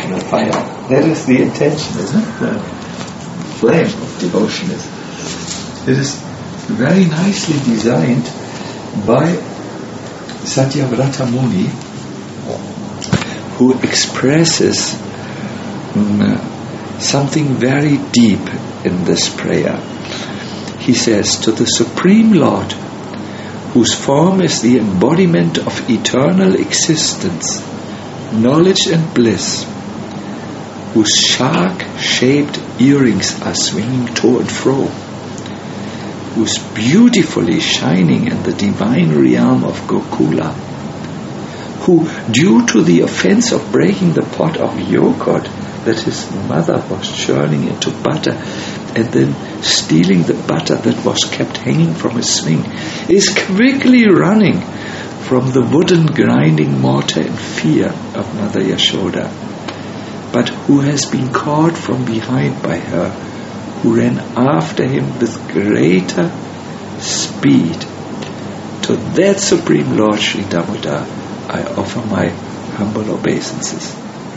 devotional fire. That is the intention, isn't it? The flame of devotion is. It is very nicely designed by Satyavrata Muni, who expresses something very deep in this prayer. He says, to the Supreme Lord, whose form is the embodiment of eternal existence, knowledge and bliss, whose shark-shaped earrings are swinging to and fro, who's beautifully shining in the divine realm of Gokula, who, due to the offense of breaking the pot of yogurt that his mother was churning into butter and then stealing the butter that was kept hanging from his swing, is quickly running from the wooden grinding mortar in fear of Mother Yashoda, but who has been caught from behind by her, who ran after him with greater speed. To that Supreme Lord Sri Damodar I offer my humble obeisances.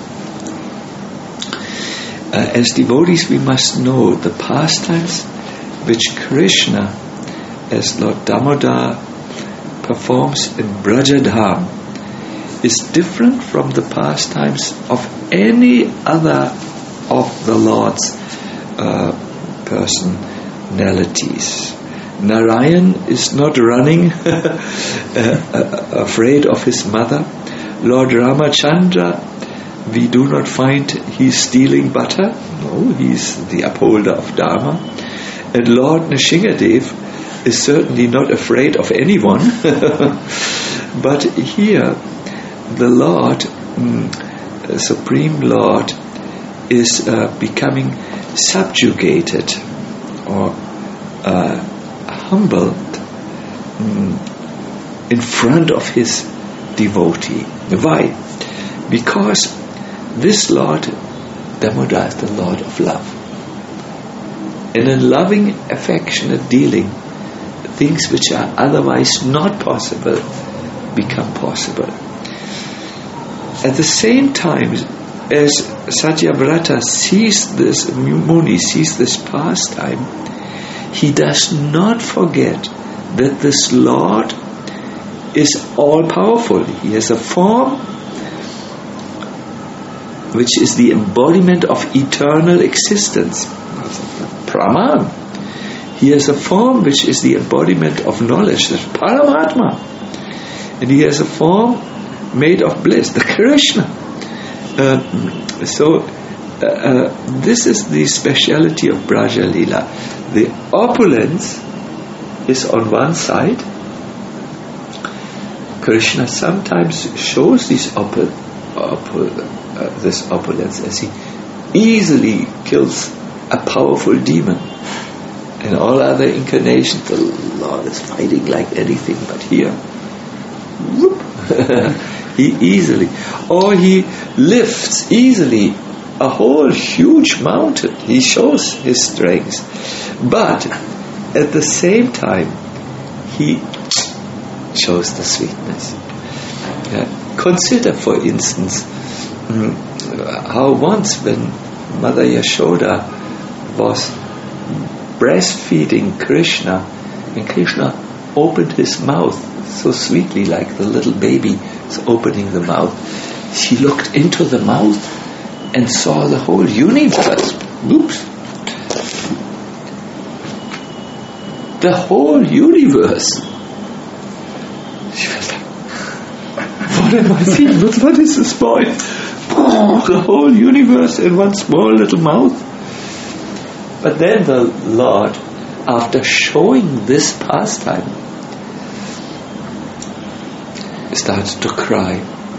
As devotees, we must know the pastimes which Krishna, as Lord Damodar, performs in Brajadham is different from the pastimes of any other of the Lord's personalities. Narayan is not running afraid of his mother. Lord Ramachandra, we do not find he's stealing butter. No, he's the upholder of Dharma. And Lord Nrsingadev is certainly not afraid of anyone. But here, the Lord, Supreme Lord, is becoming subjugated or humbled in front of his devotee. Why? Because this Lord, Damodar, is the Lord of love. And in loving, affectionate dealing, things which are otherwise not possible become possible. At the same time, as Satyavrata sees this, Muni sees this pastime, he does not forget that this Lord is all-powerful. He has a form which is the embodiment of eternal existence. Brahman. He has a form which is the embodiment of knowledge, that's Paramatma. And he has a form made of bliss, the Krishna. This is the speciality of Braja Leela. The opulence is on one side. Krishna sometimes shows this opulence as he easily kills a powerful demon. In all other incarnations, the Lord is fighting like anything, but here, whoop, he easily, or he lifts easily a whole huge mountain. He shows his strength, but at the same time, he shows the sweetness. Consider, for instance, how once when Mother Yashoda was breastfeeding Krishna, and Krishna opened his mouth so sweetly, like the little baby is opening the mouth, she looked into the mouth and saw the whole universe. Oops. The whole universe. She was like, what am I seeing? What is this boy? Oh, the whole universe in one small little mouth. But then the Lord, after showing this pastime, started to cry.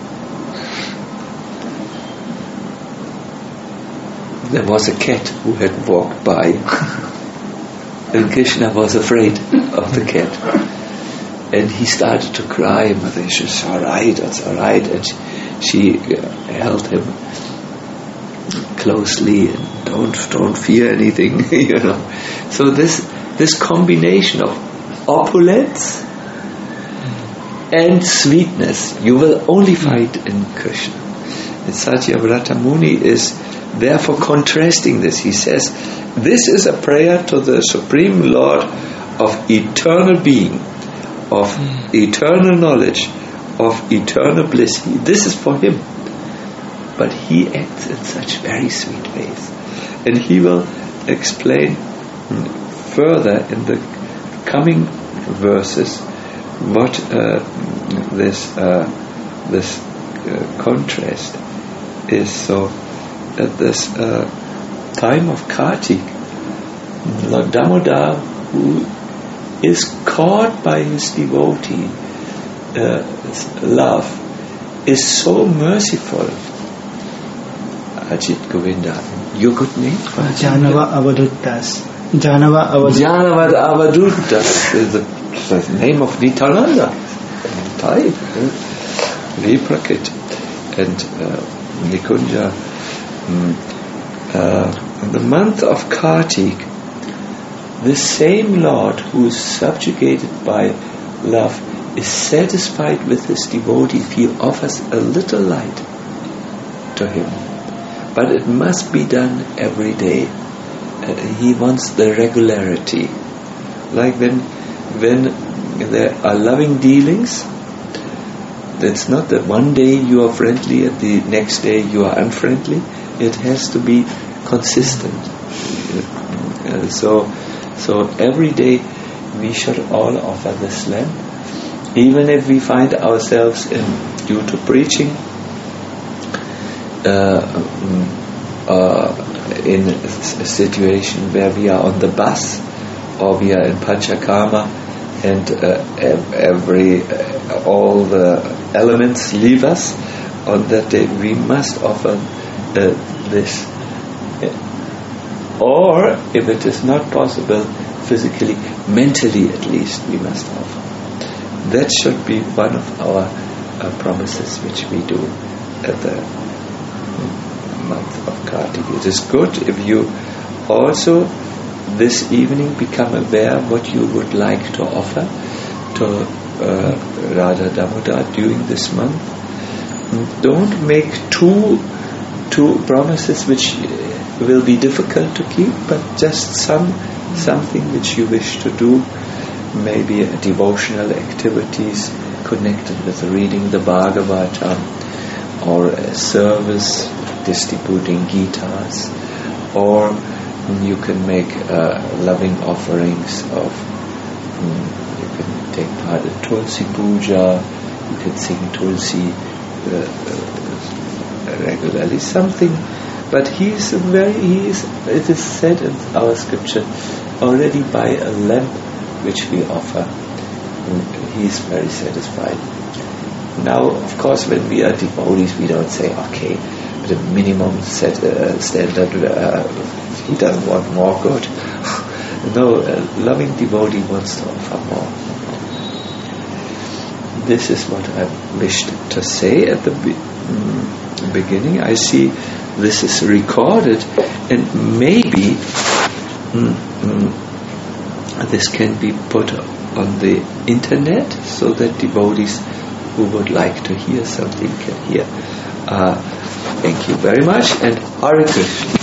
There was a cat who had walked by, and Krishna was afraid of the cat. And he started to cry. Mother, it's all right, it's all right. And she held him closely and don't fear anything, you know. So this combination of opulence and sweetness you will only find in Krishna. Satyavrata Muni is therefore contrasting this. He says, this is a prayer to the Supreme Lord of eternal being, of eternal knowledge, of eternal bliss. This is for him. But he acts in such very sweet ways. And he will explain further in the coming verses what this contrast is. So at this time of Kartik, Lord Damodar, who is caught by his devotee love, is so merciful. Ajit Govinda, your good name? Janava Avaduttas. Janavad Avaduttas is the name of Nityananda, Thai, Viprakit, and Nikunja. In the month of Kartik, this same Lord who is subjugated by love is satisfied with his devotee if he offers a little light to him. But it must be done every day. He wants the regularity. Like when there are loving dealings, it's not that one day you are friendly and the next day you are unfriendly. It has to be consistent. So every day we should all offer this lamp, even if we find ourselves due to preaching in a situation where we are on the bus or we are in Panchakarma and all the elements leave us. On that day we must offer this. Or if it is not possible physically, mentally at least we must offer. That should be one of our promises which we do at the month of Kartik. It is good if you also this evening become aware what you would like to offer to Radha Damodar during this month. Don't make two promises which will be difficult to keep, but just something which you wish to do, maybe devotional activities connected with reading the Bhagavatam, or a service distributing Gitas, or you can make loving offerings of, you can take part in Tulsi Puja, you can sing Tulsi regularly, something. But it is said in our scripture, already by a lamp which we offer, he is very satisfied. Now, of course, when we are devotees, we don't say, okay, the minimum standard, he doesn't want more, good. No, a loving devotee wants to offer more. This is what I wished to say at the beginning. I see this is recorded, and maybe this can be put on the internet so that devotees who would like to hear something can hear. Thank you very much, and Hare Krishna.